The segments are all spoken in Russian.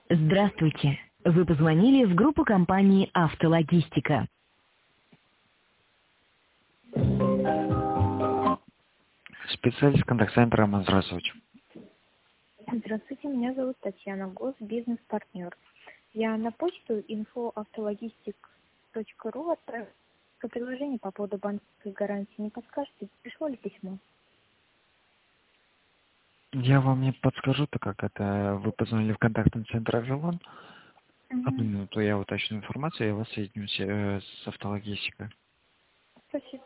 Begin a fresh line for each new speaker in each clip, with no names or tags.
Здравствуйте. Вы позвонили в группу компании «Автологистика».
Специалист контакт-центра Роман, здравствуйте.
Здравствуйте, меня зовут Татьяна, госбизнес-партнер. Я на почту info.автологистик.ру отправила предложение по поводу банковской гарантии. Не подскажете, пришло ли письмо?
Я вам не подскажу, так как это вы позвонили в контактный центр «Авилон». Одну
Угу.
минуту, я уточню информацию, я вас соединю с автологистикой.
Спасибо.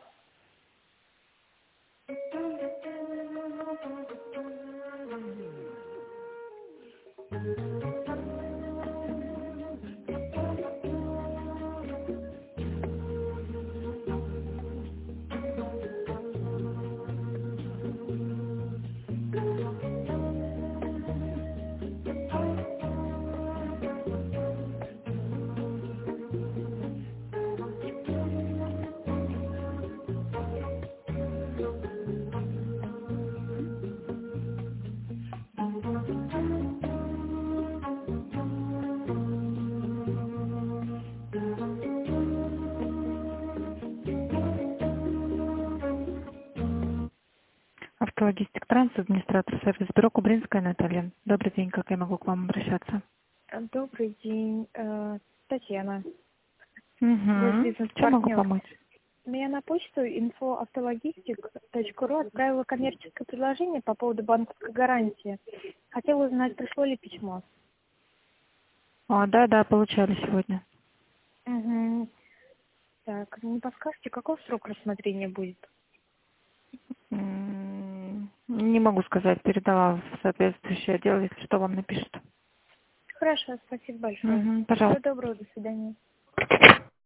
Автологистик Транс, администратор сервис-бюро Кубринская Наталья. Добрый день, как я могу к вам обращаться?
Добрый день, Татьяна,
Угу. Чем могу
госбизнес-партнер.
помочь?
Я на почту info.автологистик.ру отправила коммерческое предложение по поводу банковской гарантии. Хотела узнать, пришло ли письмо.
Да, получали сегодня.
Угу. Так, не подскажете, какой срок рассмотрения будет?
Не могу сказать, передала в соответствующий отдел, если что, вам напишут.
Хорошо, спасибо большое.
Угу,
Всего
пожалуйста.
доброго, до свидания.